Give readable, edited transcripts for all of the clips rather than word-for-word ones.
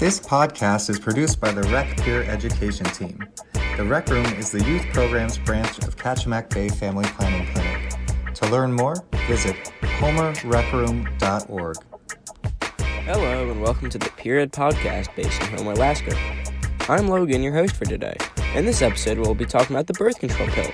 This podcast is produced by the Rec Peer Education Team. The Rec Room is the youth programs branch of Kachemak Bay Family Planning Clinic. To learn more, visit homerrecroom.org. Hello and welcome to the Peer Ed Podcast based in Homer, Alaska. I'm Logan, your host for today. In this episode, we'll be talking about the birth control pill.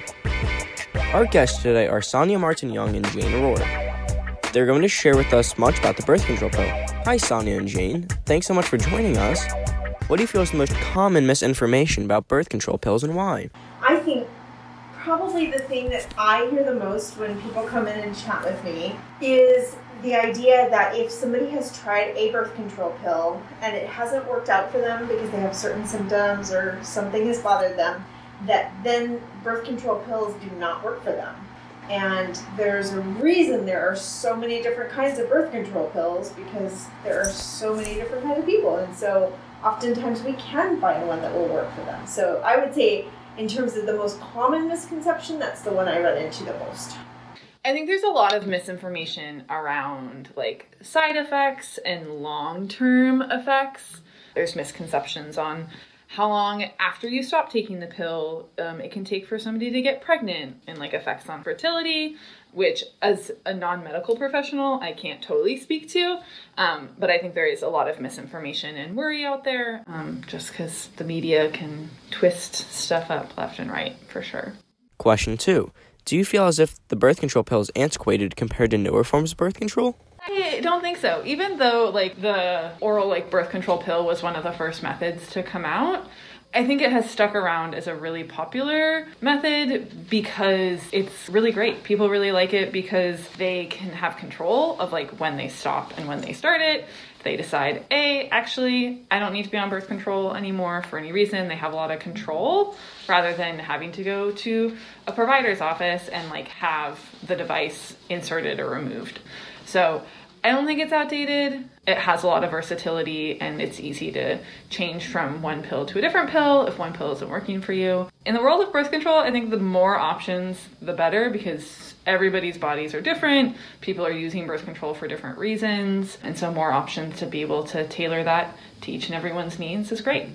Our guests today are Sonia Martin-Young and Jane Aurora. They're going to share with us much about the birth control pill. Hi, Sonia and Jane. Thanks so much for joining us. What do you feel is the most common misinformation about birth control pills and why? I think probably the thing that I hear the most when people come in and chat with me is the idea that if somebody has tried a birth control pill and it hasn't worked out for them because they have certain symptoms or something has bothered them, that then birth control pills do not work for them. And there's a reason there are so many different kinds of birth control pills because there are so many different kinds of people. And so oftentimes we can find one that will work for them. So I would say in terms of the most common misconception, that's the one I run into the most. I think there's a lot of misinformation around like side effects and long-term effects. There's misconceptions on how long after you stop taking the pill it can take for somebody to get pregnant and like effects on fertility, which as a non-medical professional, I can't totally speak to. But I think there is a lot of misinformation and worry out there just because the media can twist stuff up left and right for sure. Question 2. Do you feel as if the birth control pill is antiquated compared to newer forms of birth control? I don't think so. Even though like the oral like birth control pill was one of the first methods to come out, I think it has stuck around as a really popular method because it's really great. People really like it because they can have control of like when they stop and when they start it. They decide, actually, I don't need to be on birth control anymore for any reason. They have a lot of control rather than having to go to a provider's office and like have the device inserted or removed. So I don't think it's outdated. It has a lot of versatility and it's easy to change from one pill to a different pill if one pill isn't working for you. In the world of birth control, I think the more options, the better because everybody's bodies are different. People are using birth control for different reasons. And so more options to be able to tailor that to each and everyone's needs is great.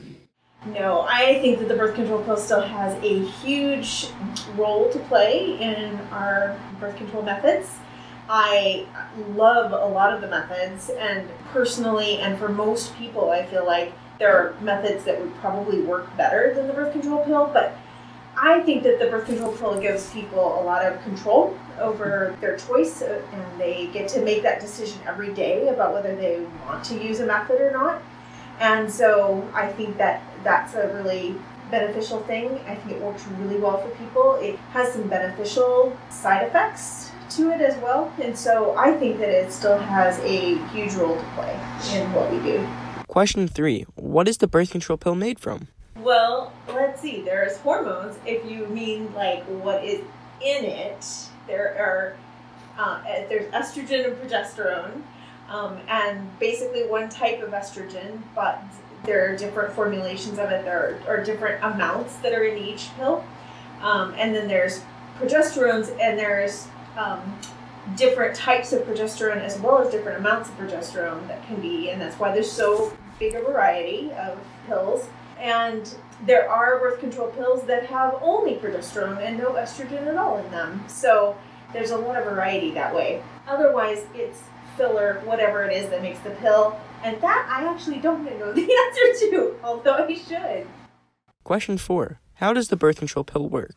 No, I think that the birth control pill still has a huge role to play in our birth control methods. I love a lot of the methods, and personally, and for most people, I feel like there are methods that would probably work better than the birth control pill, but I think that the birth control pill gives people a lot of control over their choice, and they get to make that decision every day about whether they want to use a method or not. And so I think that that's a really beneficial thing. I think it works really well for people. It has some beneficial side effects to it as well, and so I think that it still has a huge role to play in what we do. Question 3. What is the birth control pill made from? Well, let's see. There's hormones. If you mean like what is in it, there's estrogen and progesterone, and basically one type of estrogen, but there are different formulations of it. There are different amounts that are in each pill, and then there's progesterones, and there's different types of progesterone as well as different amounts of progesterone that can be, and that's why there's so big a variety of pills. And there are birth control pills that have only progesterone and no estrogen at all in them. So there's a lot of variety that way. Otherwise, it's filler, whatever it is that makes the pill. And that I actually don't know the answer to, although I should. Question 4. How does the birth control pill work?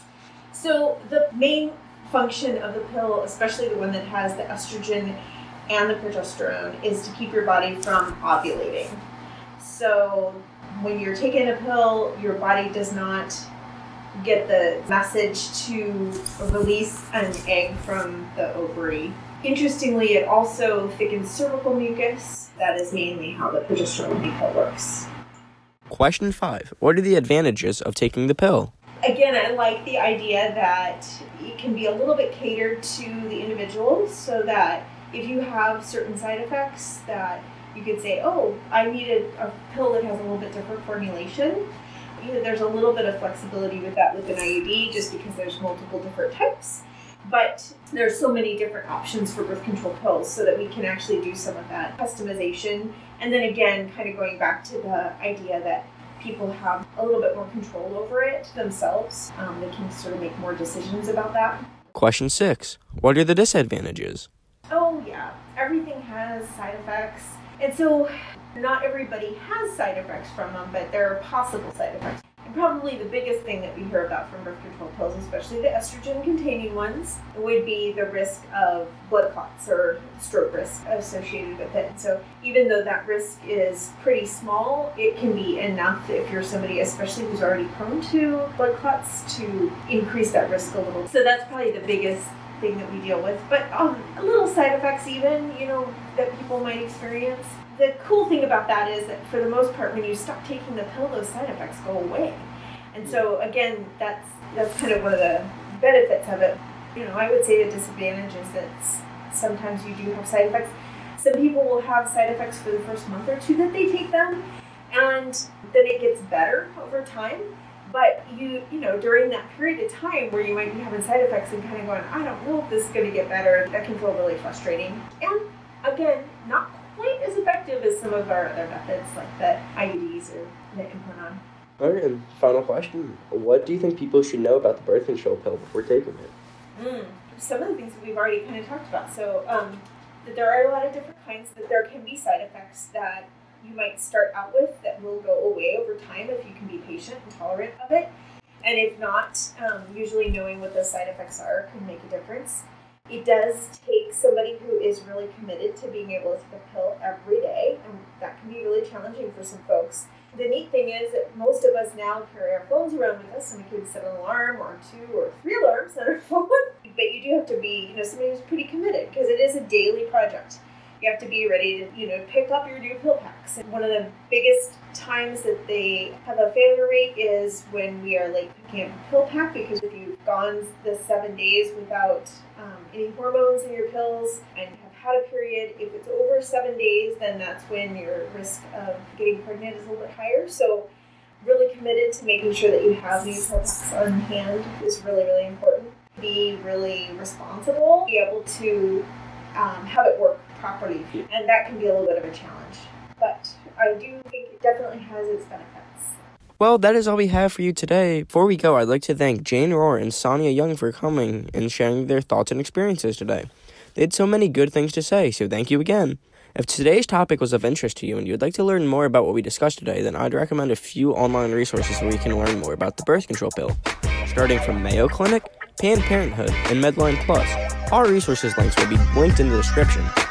So the main function of the pill, especially the one that has the estrogen and the progesterone, is to keep your body from ovulating. So when you're taking a pill, your body does not get the message to release an egg from the ovary. Interestingly, it also thickens cervical mucus. That is mainly how the progesterone pill works. Question 5. What are the advantages of taking the pill? Again, I like the idea that it can be a little bit catered to the individual so that if you have certain side effects that you could say, I need a pill that has a little bit different formulation. There's a little bit of flexibility with that with an IUD just because there's multiple different types. But there's so many different options for birth control pills so that we can actually do some of that customization. And then again, kind of going back to the idea that people have a little bit more control over it themselves. They can sort of make more decisions about that. Question 6. What are the disadvantages? Oh yeah, everything has side effects. And so not everybody has side effects from them, but there are possible side effects. And probably the biggest thing that we hear about from birth control pills, especially the estrogen-containing ones, would be the risk of blood clots or stroke risk associated with it. So even though that risk is pretty small, it can be enough if you're somebody, especially who's already prone to blood clots, to increase that risk a little. So that's probably the biggest thing that we deal with. But little side effects even, that people might experience. The cool thing about that is that for the most part, when you stop taking the pill, those side effects go away. And so again, that's kind of one of the benefits of it. I would say the disadvantage is that sometimes you do have side effects. Some people will have side effects for the first month or two that they take them, and then it gets better over time. But during that period of time where you might be having side effects and kind of going, I don't know if this is going to get better, that can feel really frustrating. And again, not quite as effective as some of our other methods like the IUDs or the Implanon. Alright, and final question. What do you think people should know about the birth control pill before taking it? Some of the things that we've already kind of talked about. So that there are a lot of different kinds, that there can be side effects that you might start out with that will go away over time if you can be patient and tolerant of it. And if not, usually knowing what those side effects are can make a difference. It does take somebody who is really committed to being able to take a pill every day, and that can be really challenging for some folks. The neat thing is that most of us now carry our phones around with us, and we can set an alarm or 2 or 3 alarms on our phone. But you do have to be, somebody who's pretty committed, because it is a daily project. You have to be ready to, pick up your new pill packs. And one of the biggest times that they have a failure rate is when we are late picking up a pill pack, because if you've gone the 7 days without any hormones in your pills and have had a period, if it's over 7 days, then that's when your risk of getting pregnant is a little bit higher. So really committed to making sure that you have new pill packs on hand is really, really important. Be really responsible, be able to have it work properly, and that can be a little bit of a challenge. But I do think it definitely has its benefits. Well, that is all we have for you today. Before we go, I'd like to thank Jane Rohr and Sonia Young for coming and sharing their thoughts and experiences today. They had so many good things to say, so thank you again. If today's topic was of interest to you and you'd like to learn more about what we discussed today, then I'd recommend a few online resources where you can learn more about the birth control pill. Starting from Mayo Clinic, Planned Parenthood, and Medline Plus. Our resources links will be linked in the description.